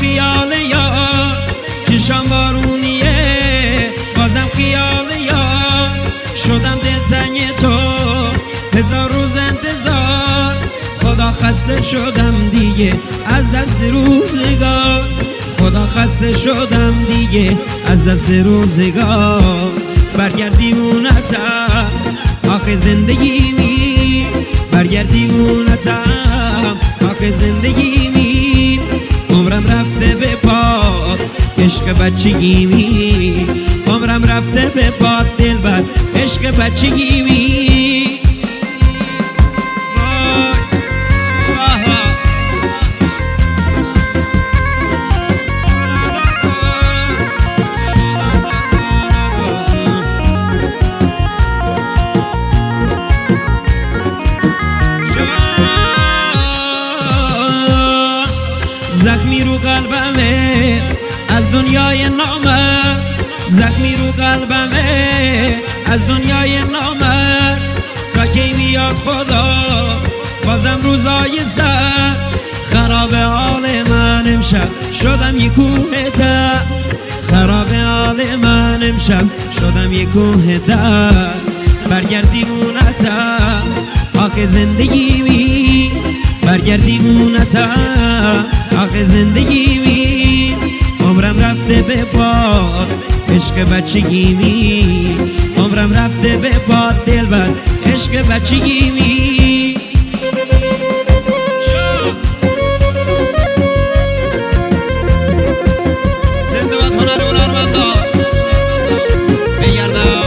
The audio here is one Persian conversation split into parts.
خیال یار چشم بارونیه بازم خیال یار شدم دلتنگ تو هزار روز انتظار خدا خسته شدم دیگه از دست روزگار خدا خسته شدم دیگه از دست روزگار برگرد دیوونتم آخه زندگی می برگرد دیوونتم آخه زندگی می عمرم رفته به پاد عشق بچگی می عمرم رفته به پاد دلبر عشق بچگی می زخمی رو قلبمه از دنیای نامرد زخمی رو قلبمه از دنیای نامرد تا کی میاد خدا بازم روزای سر خراب حال من امشب شدم یک کوه در خراب حال من امشب شدم یک کوه در برگرد دیوونتم خاک زندگی می برگرد دیوونتم آخه زندگی می عمرم رفته به پاد عشق بچگی می عمرم رفته به پاد دلبر عشق بچگی می زنده باد هنر هنرمندا بگردم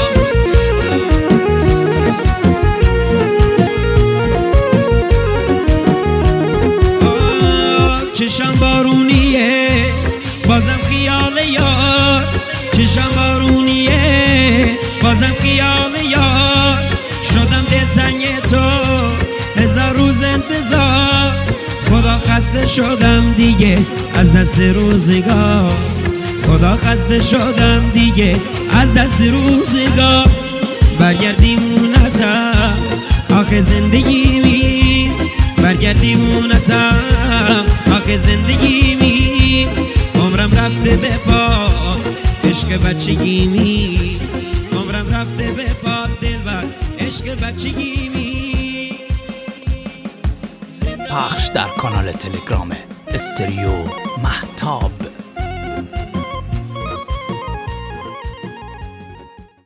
چشم بارونیه بازم خیال یار چشم بارونیه بازم خیال یار شدم دلتنگ تو هزار روز انتظار خدا خسته شدم دیگه از دست روزگار خدا خسته شدم دیگه از دست روزگار برگرد دیوونتم آخه زندگی می برگرد دیوونتم آخه زندگی می عمرم رفته به پاد عشق بچگی می عمرم رفته به پاد دلبر عشق بچگی می پخش در کانال تلگرام استریو مهتاب.